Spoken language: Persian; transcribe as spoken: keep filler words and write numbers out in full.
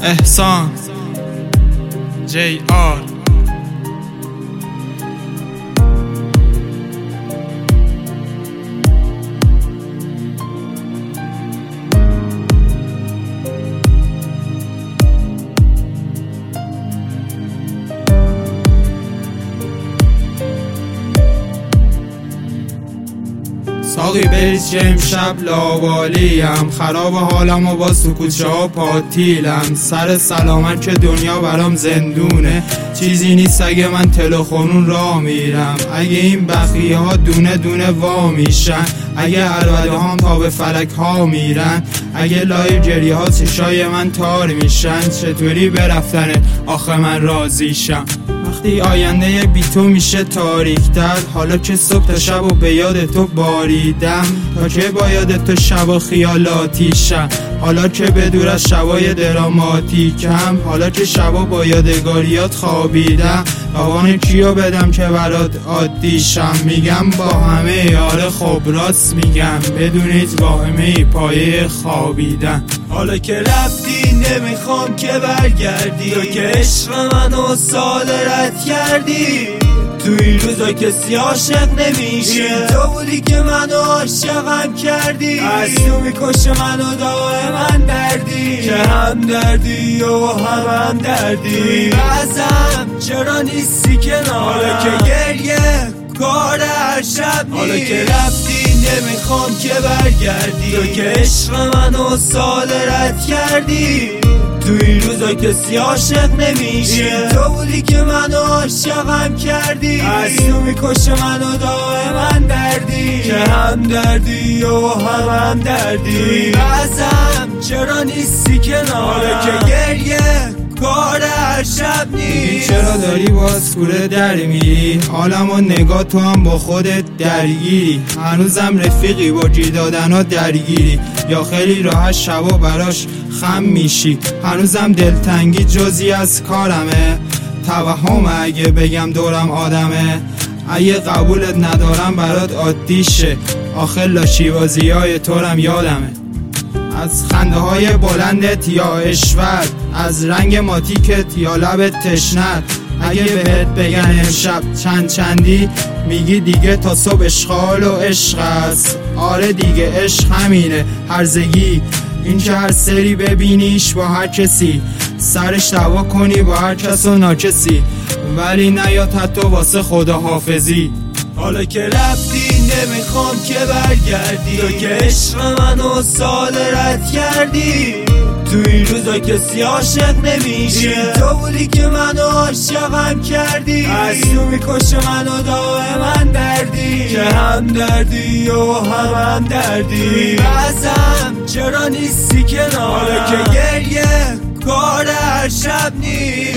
احسان جی آر ساقی بریز که امشب لاوالیم، خراب حالم و با سکوتشه ها پاتیلم. سر سلامت که دنیا برام زندونه، چیزی نیست اگه من تلو خونون را میرم. اگه این بقیه ها دونه دونه وا میشن، اگه عربده هام تا به فلک ها میرن، اگه لای گریه ها چشای من تار میشن، چطوری به رفتن آخه من راضی شم؟ وقتی آینده بی تو میشه تاریک‌تر، حالا که صبح تا شب و به یاد تو باریدم، تا که با یاد تو شب و خیالاتی شم، حالا که به دور از شبای دراماتیکم، حالا که شبا با یادگاریات خوابیدم، آوان کیو بدم که برات عادی شم؟ میگم با همه یاره خب راست میگم، بدون هیچ واهمه پایه خوابیدن. حالا که رفتی نمیخوام که برگردی، تو که عشق منو سال رد کردی. تو این روزا کسی عاشق نمیشه، تو بودی که منو عاشقم کردی. از تو میکشه منو دائما دردی، که هم دردی و هم هم دردی. بعضم چرا نیستی کنارم، حالا که گریه کار هر شب نیست. حالا که رفتی نمیخوام که برگردی، تو که عشق منو سال رد کردی. تو این روزا کسی عاشق نمیشه، تو بودی که منو عاشقم کردی. از تو میکشه منو دائما دردی، که هم دردی و هم هم دردی. بعضم چرا نیستی کنارم، حالا که گریه کار هر شب نیست. چرا داری باز کوره در میری، حالم و نگاه تو هم با خودت درگیری. هنوزم رفیقی با جی دادن ها درگیری، یا خیلی راحت شبا براش خم میشی. هنوزم دلتنگی جزی از کارمه، توهمه اگه بگم دورم آدمه. اگه قبولت ندارم برات عادی شه، آخه لاشیبازی های تورم یادمه. از خنده های بلندت یا اشوت، از رنگ ماتیکت یا لبت تشنت. اگه بهت بگن امشب چند چندی، میگی دیگه تا صبح اشغال و عشق است. آره دیگه عشق همینه، هرزگی، این که هر سری ببینیش با هر کسی، سرش دعوا کنی با هر کس و ناکسی، ولی نیاد حتی واسه خداحافظی. حالا که رفتی نمیخوام که برگردی، تو که عشق منو سال رد کردی. تو این روزا کسی عاشق نمیشه، تو بودی که منو عاشقم کردی. از تو میکشه منو دائما دردی، که هم دردی و هم هم دردی. بعضم چرا نیستی کنارم، حالا که گریه کار هر شب نیست.